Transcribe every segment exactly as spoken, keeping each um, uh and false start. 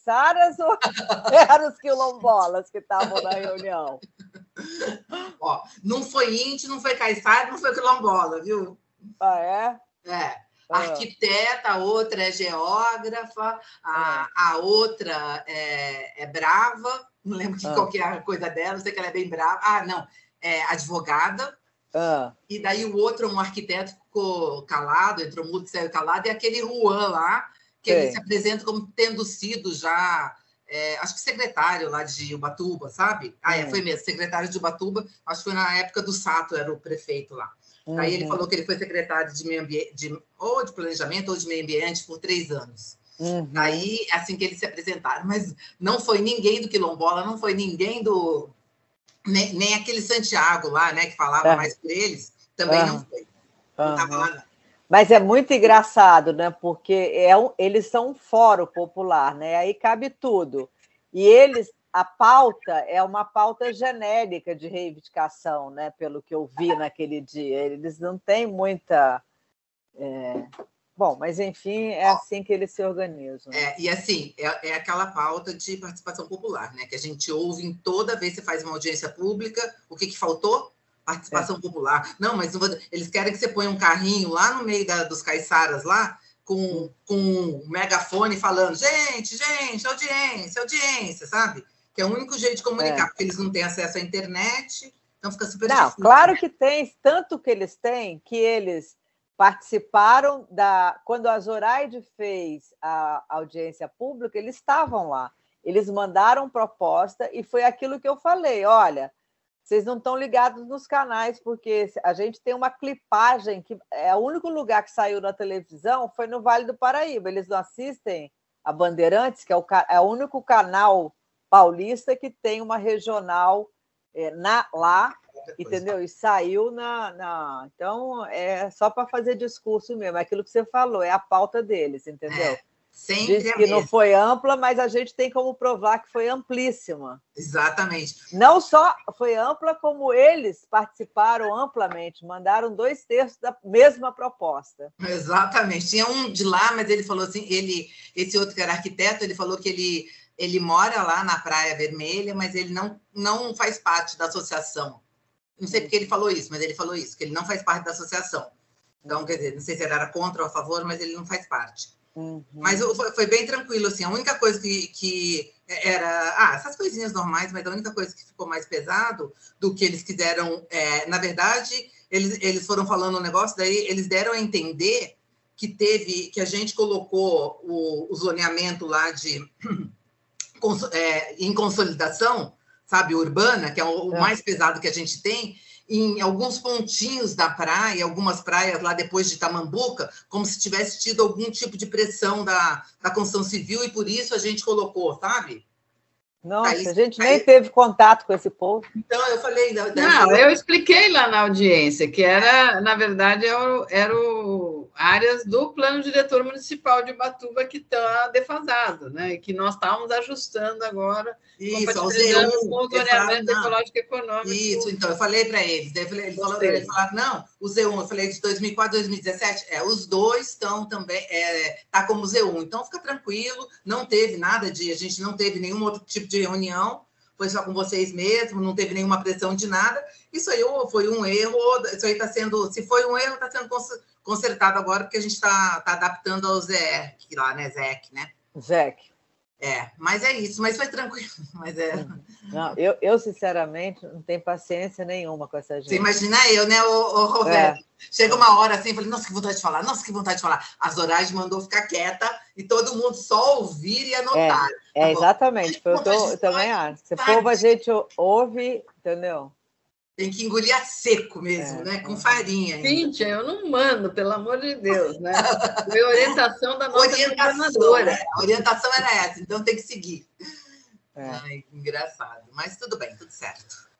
caiçaras ou eram os quilombolas que estavam na reunião? Ó, não foi índio, não foi caiçara, não foi quilombola, viu? Ah, é? É. A arquiteta, a outra é geógrafa, a, a outra é, é brava, não lembro que, ah. qual que é a coisa dela, não sei que ela é bem brava. Ah, não, é advogada. Ah. E daí o outro, um arquiteto, ficou calado, entrou mudo, saiu calado, e aquele Juan lá, que Sim. ele se apresenta como tendo sido já, é, acho que secretário lá de Ubatuba, sabe? Ah, é, foi mesmo, secretário de Ubatuba, acho que foi na época do Sato, era o prefeito lá. Uhum. Aí ele falou que ele foi secretário de meio ambiente, de, ou de planejamento ou de meio ambiente por três anos. Uhum. Aí, assim que eles se apresentaram, mas não foi ninguém do Quilombola, não foi ninguém do... Nem, nem aquele Santiago lá, né, que falava uhum. mais por eles, também uhum. não foi. Não estava uhum. lá, não. Mas é muito engraçado, né? Porque é um, eles são um fórum popular, né? Aí cabe tudo. E eles, a pauta é uma pauta genérica de reivindicação, né? Pelo que eu vi naquele dia. Eles não têm muita. É... Bom, mas enfim, é assim que eles se organizam. É, e assim, é, é aquela pauta de participação popular, né? Que a gente ouve em toda vez que você faz uma audiência pública, o que, que faltou? Participação é. popular. Não, mas não vou... eles querem que você ponha um carrinho lá no meio da, dos caiçaras lá, com, hum. com um megafone falando, gente, gente, audiência, audiência, sabe? Que é o único jeito de comunicar, é. porque eles não têm acesso à internet, então fica super não, difícil. Claro que tem, tanto que eles têm, que eles participaram da... Quando a Zoraide fez a audiência pública, eles estavam lá. Eles mandaram proposta e foi aquilo que eu falei, olha... Vocês não estão ligados nos canais, porque a gente tem uma clipagem que é o único lugar que saiu na televisão foi no Vale do Paraíba. Eles não assistem a Bandeirantes, que é o, é o único canal paulista que tem uma regional é, na, lá, entendeu? E saiu na, na... Então, é só para fazer discurso mesmo. É aquilo que você falou, é a pauta deles, entendeu? É. Sempre Diz que não foi ampla, mas a gente tem como provar que foi amplíssima. Exatamente. Não só foi ampla, como eles participaram amplamente, mandaram dois terços da mesma proposta. Exatamente. Tinha um de lá, mas ele falou assim, ele, esse outro que era arquiteto, ele falou que ele, ele mora lá na Praia Vermelha, mas ele não, não faz parte da associação. Não sei porque ele falou isso, mas ele falou isso, que ele não faz parte da associação. Então, quer dizer, não sei se ele era contra ou a favor, mas ele não faz parte. Uhum. Mas foi, foi bem tranquilo, assim, a única coisa que, que era... Ah, essas coisinhas normais, mas a única coisa que ficou mais pesado do que eles quiseram... É, na verdade, eles, eles foram falando um negócio, daí eles deram a entender que teve... Que a gente colocou o, o zoneamento lá de... É, em consolidação, sabe, urbana, que é o, o mais pesado que a gente tem... em alguns pontinhos da praia, algumas praias lá depois de Tamambuca, como se tivesse tido algum tipo de pressão da, da construção civil, e por isso a gente colocou, sabe? Nossa, aí, a gente nem aí... teve contato com esse povo. Então, eu falei... Daí, Não, eu expliquei lá na audiência, que era, na verdade, era, era o, áreas do Plano Diretor Municipal de Ubatuba que está defasado, né? E que nós estávamos ajustando agora, isso, ao Z um, com o zoneamento ecológico econômico. Isso, então, eu falei para eles, daí eles falaram, eles falaram, não, o Z um, eu falei de dois mil e quatro, dois mil e dezessete, é, os dois estão também, é, tá como Z um, então fica tranquilo, não teve nada de, a gente não teve nenhum outro tipo de reunião, foi só com vocês mesmo, não teve nenhuma pressão de nada, isso aí foi um erro, isso aí está sendo, se foi um erro, está sendo consertado agora, porque a gente está tá adaptando ao Z E C lá, né, Z E C, né? Z E C. É, mas é isso, mas foi tranquilo. Mas é... não, eu, eu, sinceramente, não tenho paciência nenhuma com essa gente. Você imagina eu, né, o, o Roberto? É. Chega uma hora assim, eu falei, nossa, que vontade de falar, nossa, que vontade de falar. A Zoraide mandou ficar quieta e todo mundo só ouvir e anotar. É, é exatamente, foi o que eu, eu também acho. Se povo a gente ouve, entendeu? Tem que engolir a seco mesmo, é, né? Com farinha. Ainda. Cíntia, eu não mando, pelo amor de Deus, né? Foi orientação da nossa orientação, né? A orientação era essa, então tem que seguir. É. Ai, engraçado. Mas tudo bem, tudo certo.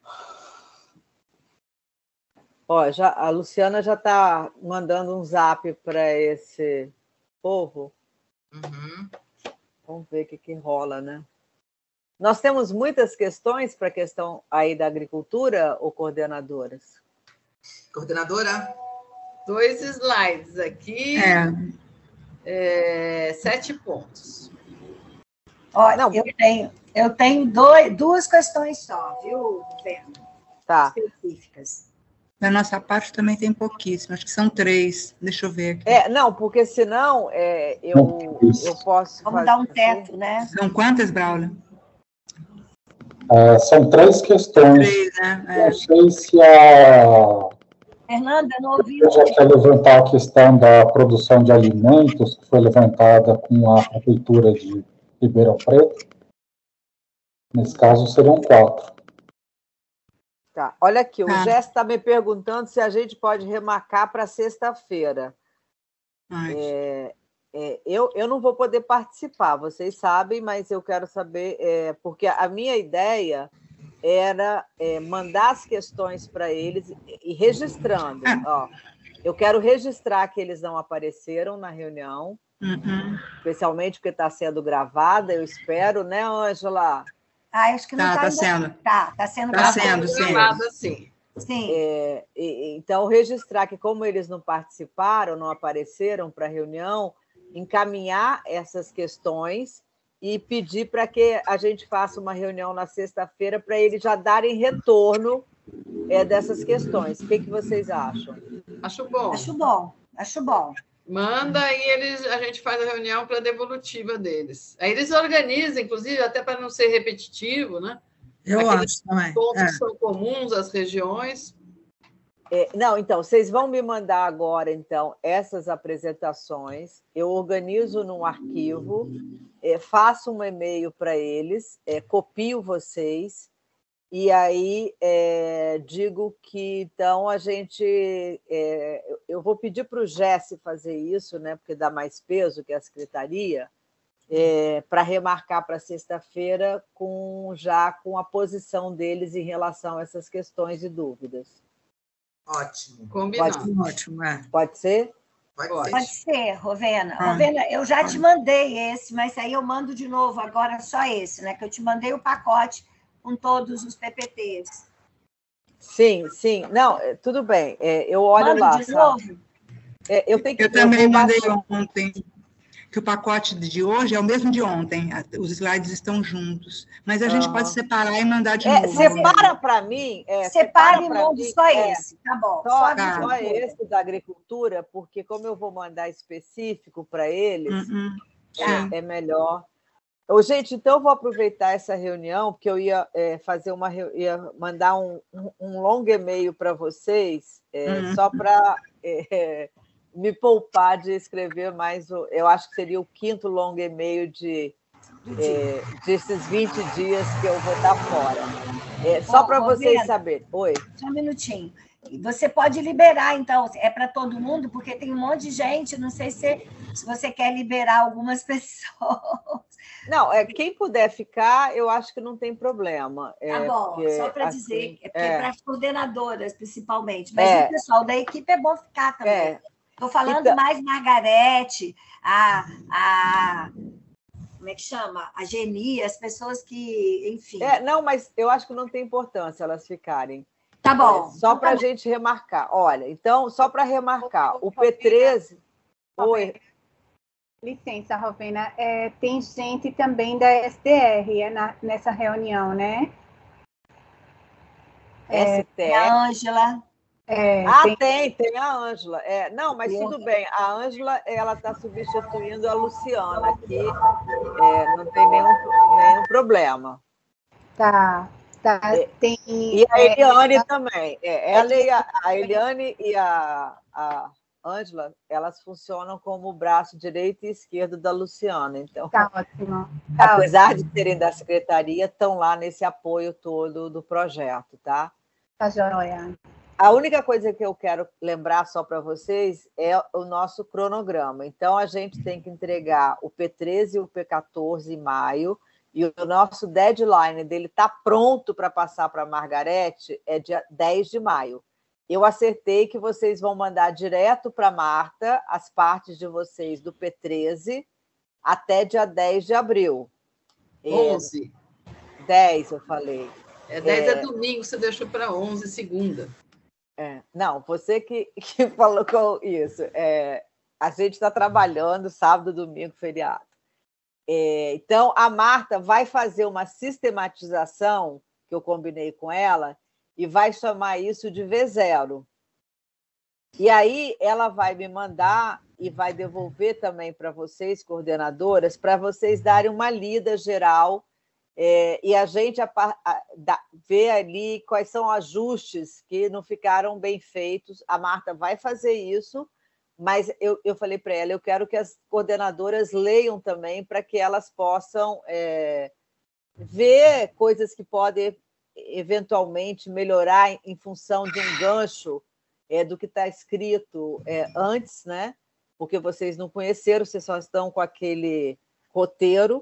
Ó, já, a Luciana já está mandando um zap para esse povo. Uhum. Vamos ver o que, que rola, né? Nós temos muitas questões para a questão aí da agricultura, ou coordenadoras? Coordenadora? Dois slides aqui. É. É, sete pontos. Olha, não, eu tenho, eu tenho dois, duas questões só, viu, Fernanda? Tá. Específicas. Da nossa parte também tem pouquíssimas, acho que são três. Deixa eu ver aqui. É, não, porque senão é, eu, eu posso. Vamos dar um teto, né? São quantas, Braulio? É, são três questões. Três, né? É. Não sei se a. Fernanda, não ouvi. Eu já quero levantar a questão da produção de alimentos, que foi levantada com a Prefeitura de Ribeirão Preto. Nesse caso, seriam quatro. Tá. Olha aqui, o Ah. Jéssica está me perguntando se a gente pode remarcar para sexta-feira. É, é, eu, eu não vou poder participar, vocês sabem, mas eu quero saber, é, porque a minha ideia era é, mandar as questões para eles e, e registrando. Ó, eu quero registrar que eles não apareceram na reunião, Uhum. especialmente porque está sendo gravada, eu espero, né, Ângela? Ah, acho que não Tá, está tá ainda. sendo. Tá, tá sendo Tá gravado. sendo, sim. Gravada, sim. Sim. É, e- então, registrar que, como eles não participaram, não apareceram para a reunião, encaminhar essas questões e pedir para que a gente faça uma reunião na sexta-feira para eles já darem retorno é, dessas questões. O que, que vocês acham? Acho bom. Acho bom, acho bom. Manda e eles, a gente faz a reunião para a devolutiva deles. Aí eles organizam, inclusive, até para não ser repetitivo, né? Eu Aqueles acho também. pontos É. que são comuns às regiões. É, não, então, vocês vão me mandar agora, então, essas apresentações, eu organizo num arquivo, é, faço um e-mail para eles, é, copio vocês, e aí é, digo que, então, a gente... é, eu vou pedir para o Jesse fazer isso, né, porque dá mais peso que a secretaria, é, para remarcar para sexta-feira com, já com a posição deles em relação a essas questões e dúvidas. Ótimo. Combinado. Pode, Ótimo, é. pode ser? Pode Pode. ser. Pode ser, Rovena. Ah. Rovena, eu já te mandei esse, mas aí eu mando de novo, agora só esse, né? Que eu te mandei o pacote com todos os P P Ts. Sim, sim. Não, é, tudo bem. É, eu olho Mando lá. de sabe? novo? É, eu tenho que Eu também vou mandei baixar- ontem que o pacote de hoje é o mesmo de ontem. Os slides estão juntos. Mas a gente Aham. pode separar e mandar de É, novo. separa para mim. É, Separa e pra manda mim, só é, esse, tá bom. Só, Só, Tá. só de esse da agricultura, porque como eu vou mandar específico para eles, Uhum. é, é melhor. Ô, gente, então eu vou aproveitar essa reunião, porque eu ia é, fazer uma reu- ia mandar um, um, um longo e-mail para vocês, é, Uhum. só para é, me poupar de escrever mais. o- Eu acho que seria o quinto longo e-mail de, é, desses vinte dias que eu vou estar fora. É, só Ó, para Rovena. vocês saberem. Oi. Só um minutinho. E você pode liberar, então, é para todo mundo, porque tem um monte de gente, não sei se, se você quer liberar algumas pessoas. Não, é, quem puder ficar, eu acho que não tem problema. Tá É, bom, porque, só para assim, dizer, é, é. para as coordenadoras, principalmente. Mas É. o pessoal da equipe é bom ficar também. É. Estou falando Então- mais Margarete, a, a. Como é que chama? A Geni, as pessoas que, enfim. É, não, mas eu acho que não tem importância elas ficarem. Tá bom. É, só Então para a tá gente remarcar. Olha, então, só para remarcar, o P treze. Oi. Licença, Rovena. É, tem gente também da S D R é, na- nessa reunião, né? S T bom. A R. Ângela. É, Ah, tem- tem, tem a Ângela. É, não, mas tudo bem. A Ângela, ela está substituindo a Luciana aqui. É, não tem nenhum, nenhum problema. Tá, tá. Tem, E a é, Eliane também. É, ela e a, a Eliane e a, a Ângela, elas funcionam como o braço direito e esquerdo da Luciana. Então, tá ótimo. Tá apesar de serem da secretaria, estão lá nesse apoio todo do projeto, tá? Tá joia. A única coisa que eu quero lembrar só para vocês é o nosso cronograma. Então, a gente tem que entregar o P treze e o P quatorze em maio, e o nosso deadline dele está pronto para passar para a Margarete é dia dez de maio. Eu acertei que vocês vão mandar direto para a Marta as partes de vocês do P treze até dia dez de abril. É, onze. dez, eu falei. É dez é, É. domingo, você deixou para onze, segunda. É, não, você que, que falou com isso. É, a gente está trabalhando sábado, domingo, feriado. É, então, a Marta vai fazer uma sistematização, que eu combinei com ela, e vai chamar isso de V zero. E aí ela vai me mandar e vai devolver também para vocês, coordenadoras, para vocês darem uma lida geral é, e a gente a, a, da, ver ali quais são ajustes que não ficaram bem feitos. A Marta vai fazer isso, mas eu, eu falei para ela, eu quero que as coordenadoras leiam também para que elas possam é, ver coisas que podem eventualmente melhorar em, em função de um gancho é, do que está escrito é, antes, né? Porque vocês não conheceram, vocês só estão com aquele roteiro,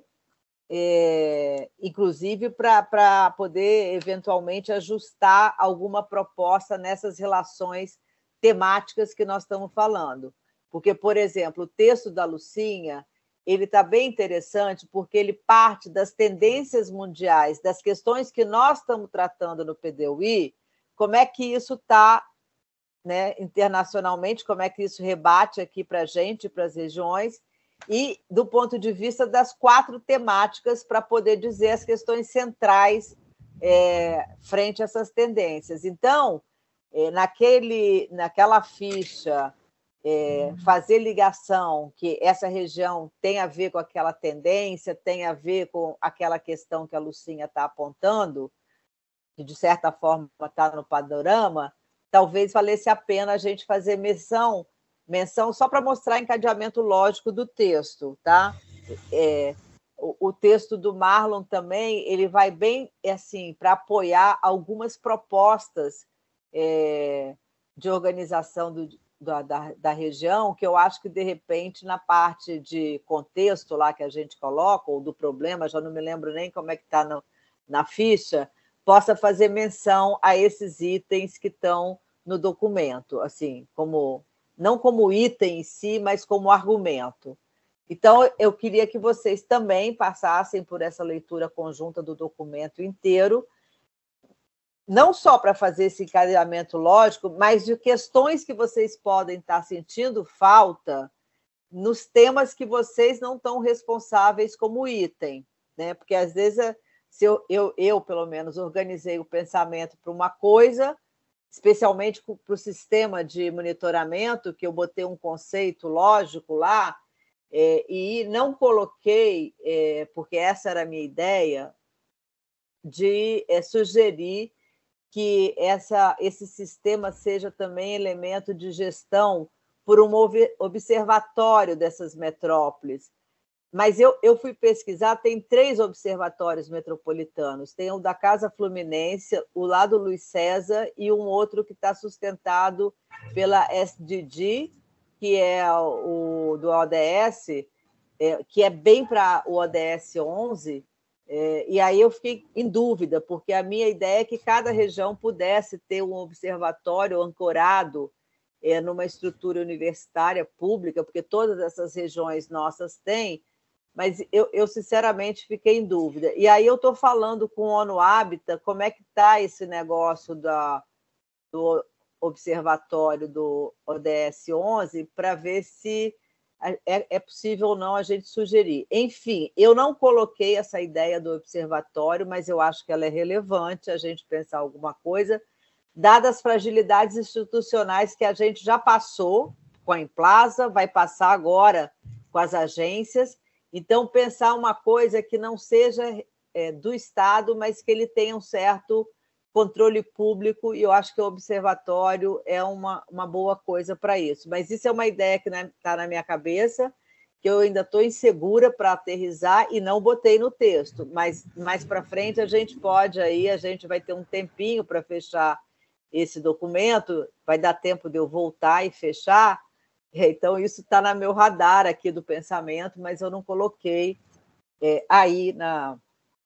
é, inclusive para poder eventualmente ajustar alguma proposta nessas relações temáticas que nós estamos falando. Porque, por exemplo, o texto da Lucinha ele está bem interessante porque ele parte das tendências mundiais, das questões que nós estamos tratando no P D U I, como é que isso está, né, internacionalmente, como é que isso rebate aqui para a gente, para as regiões, e do ponto de vista das quatro temáticas para poder dizer as questões centrais é, frente a essas tendências. Então, é, naquele, naquela ficha, é, fazer ligação que essa região tem a ver com aquela tendência, tem a ver com aquela questão que a Lucinha está apontando, que, de certa forma, está no panorama, talvez valesse a pena a gente fazer menção, menção só para mostrar encadeamento lógico do texto, tá? É, o, o texto do Marlon também ele vai bem assim para apoiar algumas propostas é, de organização do, da, da, da região, que eu acho que, de repente, na parte de contexto lá que a gente coloca, ou do problema, já não me lembro nem como é que está na ficha, possa fazer menção a esses itens que estão no documento, assim, como não como item em si, mas como argumento. Então, eu queria que vocês também passassem por essa leitura conjunta do documento inteiro, não só para fazer esse encadeamento lógico, mas de questões que vocês podem estar sentindo falta nos temas que vocês não estão responsáveis como item, né? Porque, às vezes, se eu, eu, eu, pelo menos, organizei o pensamento para uma coisa, especialmente para o sistema de monitoramento, que eu botei um conceito lógico lá, é, e não coloquei, é, porque essa era a minha ideia, de é, sugerir que essa, esse sistema seja também elemento de gestão por um observatório dessas metrópoles. Mas eu, eu fui pesquisar, tem três observatórios metropolitanos. Tem o da Casa Fluminense, o lá do Luiz César, e um outro que está sustentado pela S D G, que é o do O D S, é, que é bem para o O D S onze. É, e aí eu fiquei em dúvida, porque a minha ideia é que cada região pudesse ter um observatório ancorado é, numa estrutura universitária pública, porque todas essas regiões nossas têm, mas eu, eu sinceramente fiquei em dúvida. E aí eu estou falando com o ONU Habitat como é que está esse negócio da, do observatório do O D S onze para ver se é, é possível ou não a gente sugerir. Enfim, eu não coloquei essa ideia do observatório, mas eu acho que ela é relevante, a gente pensar alguma coisa, dadas as fragilidades institucionais que a gente já passou com a Emplaza, vai passar agora com as agências. Então, pensar uma coisa que não seja é, do Estado, mas que ele tenha um certo controle público, e eu acho que o observatório é uma, uma boa coisa para isso. Mas isso é uma ideia que está na minha cabeça, que eu ainda estou insegura para aterrissar e não botei no texto. Mas mais para frente a gente pode, aí a gente vai ter um tempinho para fechar esse documento, vai dar tempo de eu voltar e fechar. Então, isso está no meu radar aqui do pensamento, mas eu não coloquei é, aí na,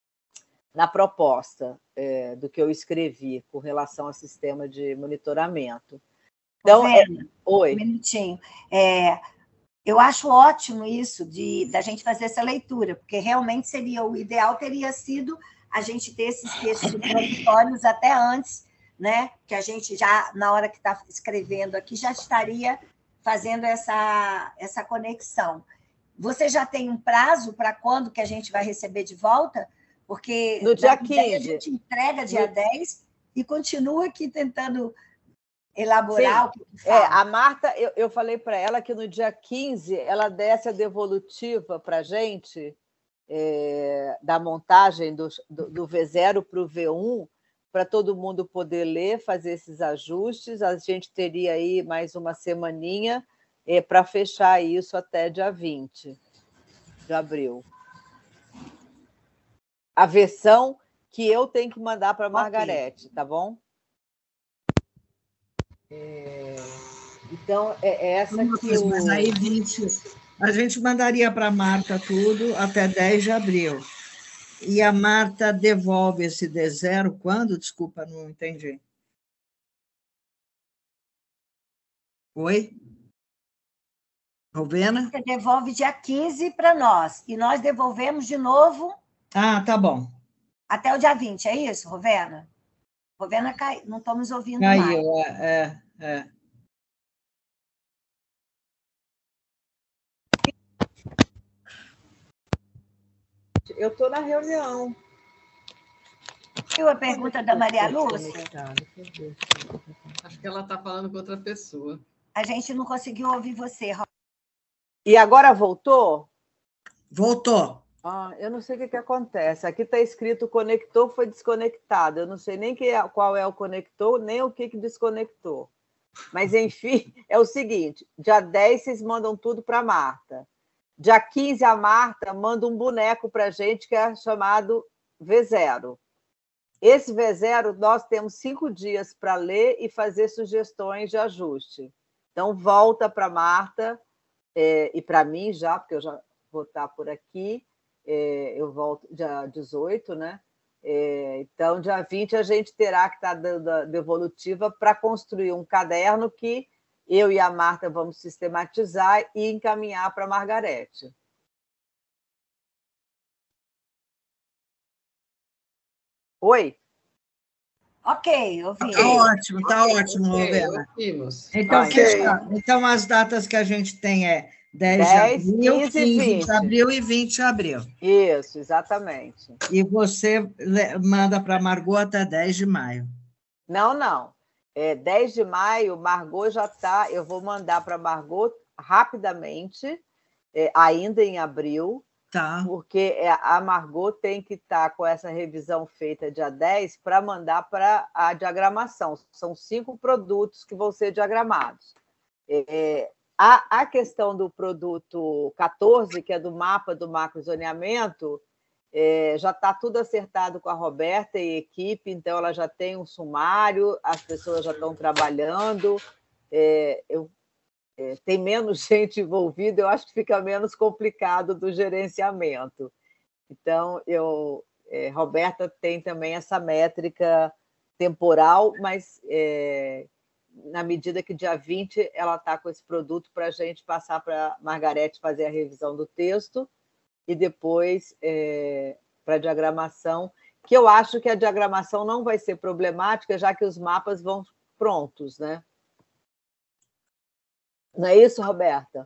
na proposta é, do que eu escrevi com relação ao sistema de monitoramento. Então, é... Oi. Um minutinho. É, eu acho ótimo isso de da gente fazer essa leitura, porque realmente seria o ideal teria sido a gente ter esses textos introdutórios até antes, né? Que a gente já, na hora que está escrevendo aqui, já estaria fazendo essa, essa conexão. Você já tem um prazo para quando que a gente vai receber de volta? Porque no dia quinze a quinze. gente entrega dia no... dez e continua aqui tentando elaborar. Sim. O que fala. É, a Marta, eu, eu falei para ela que no dia quinze ela desce a devolutiva para a gente, é, da montagem do, do, do V zero para o V um, para todo mundo poder ler, fazer esses ajustes. A gente teria aí mais uma semaninha é, para fechar isso até dia vinte de abril. A versão que eu tenho que mandar para a Margarete, okay. Tá bom? É... Então, é essa que eu... Mas aí, vinte, a gente mandaria para a Marta tudo até dez de abril. E a Marta devolve esse D zero quando? Desculpa, não entendi. Oi? Rovena? Você devolve dia quinze para nós, e nós devolvemos de novo... Ah, tá bom. Até o dia vinte, é isso, Rovena? Rovena caiu, não estamos ouvindo caiu, mais. É, é, é. Eu estou na reunião. Viu a pergunta da Maria Lúcia? Acho que ela está falando com outra pessoa. A gente não conseguiu ouvir você, Rovena. E agora voltou? Voltou. Ah, eu não sei o que, que acontece. Aqui está escrito conector foi desconectado. Eu não sei nem que é, qual é o conector, nem o que, que desconectou. Mas, enfim, é o seguinte: dia dez vocês mandam tudo para a Marta. Dia quinze, a Marta manda um boneco para a gente que é chamado V zero. Esse V zero, nós temos cinco dias para ler e fazer sugestões de ajuste. Então, volta para a Marta é, e para mim já, porque eu já vou estar por aqui. É, eu volto dia dezoito, né? É, então, dia vinte, a gente terá que estar dando a devolutiva para construir um caderno que eu e a Marta vamos sistematizar e encaminhar para a Margarete. Oi? Ok, ouvi. Está ótimo, está okay, ótimo, Rovena. Okay, então, okay. então, as datas que a gente tem é dez de abril, quinze de abril e vinte de abril. Isso, exatamente. E você manda para a Margot até dez de maio. Não, não. É, dez de maio, Margot já está... Eu vou mandar para a Margot rapidamente, é, ainda em abril, tá. Porque a Margot tem que estar tá com essa revisão feita dia dez para mandar para a diagramação. São cinco produtos que vão ser diagramados. É, A, a questão do produto quatorze, que é do mapa do macrozoneamento, é, já está tudo acertado com a Roberta e a equipe, então ela já tem um sumário, as pessoas já estão trabalhando, é, eu, é, tem menos gente envolvida, eu acho que fica menos complicado do gerenciamento. Então, eu, é, Roberta tem também essa métrica temporal, mas... É, na medida que dia vinte ela está com esse produto para a gente passar para a Margarete fazer a revisão do texto e depois é, para a diagramação, que eu acho que a diagramação não vai ser problemática, já que os mapas vão prontos, né? Não é isso, Roberta?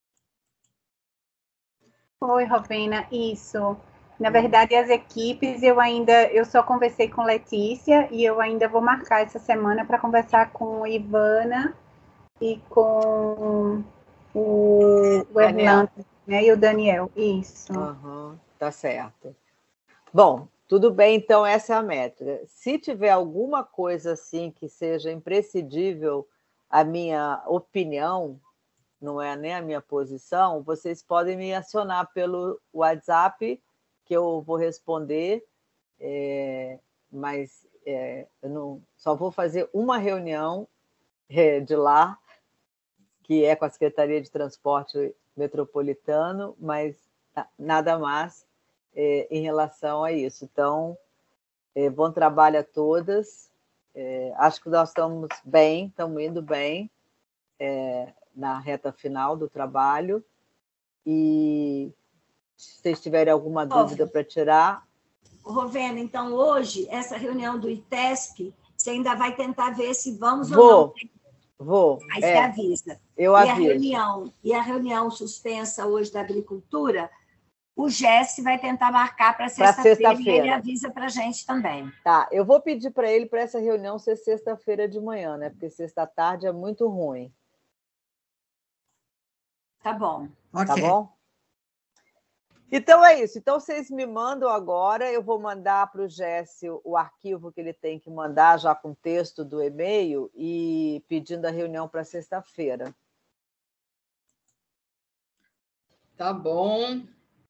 Oi, Rovena, isso. Na verdade, as equipes, eu ainda, eu só conversei com Letícia e eu ainda vou marcar essa semana para conversar com Ivana e com o, o Erlando, né, e o Daniel. Isso. Uhum, tá certo. Bom, tudo bem, então essa é a métrica. Se tiver alguma coisa assim que seja imprescindível, a minha opinião, não é nem a minha posição, vocês podem me acionar pelo WhatsApp, que eu vou responder, é, mas é, eu não, só vou fazer uma reunião é, de lá, que é com a Secretaria de Transporte Metropolitano, mas nada mais é, em relação a isso. Então, é, bom trabalho a todas. É, acho que nós estamos bem, estamos indo bem é, na reta final do trabalho. E se vocês tiverem alguma dúvida para tirar... Rovena, então, hoje, essa reunião do I T E S P, você ainda vai tentar ver se vamos vou, ou não... Vou. Aí é, você avisa. Eu e aviso. A reunião, e a reunião suspensa hoje da agricultura, o Jesse vai tentar marcar para sexta-feira sexta e ele avisa para a gente também. Tá, eu vou pedir para ele para essa reunião ser sexta-feira de manhã, né? Porque sexta-tarde é muito ruim. Tá bom. Tá Ok. bom? Então é isso. Então vocês me mandam agora, eu vou mandar para o Jesse o arquivo que ele tem que mandar já com o texto do e-mail e pedindo a reunião para sexta-feira. Tá bom.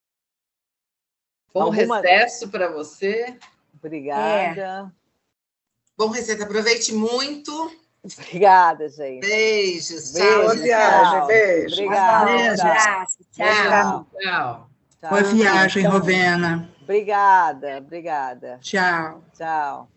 Bom Alguma- recesso para você. Obrigada. Bom receita, aproveite muito. Obrigada, gente. Beijos, Beijo, tchau. Boa viagem, tchau. beijo. Obrigada. Beijo, tchau. abraço, tchau. Tchau. Tchau. Tchau. Boa viagem, Rovena. Obrigada, obrigada. Tchau. Tchau.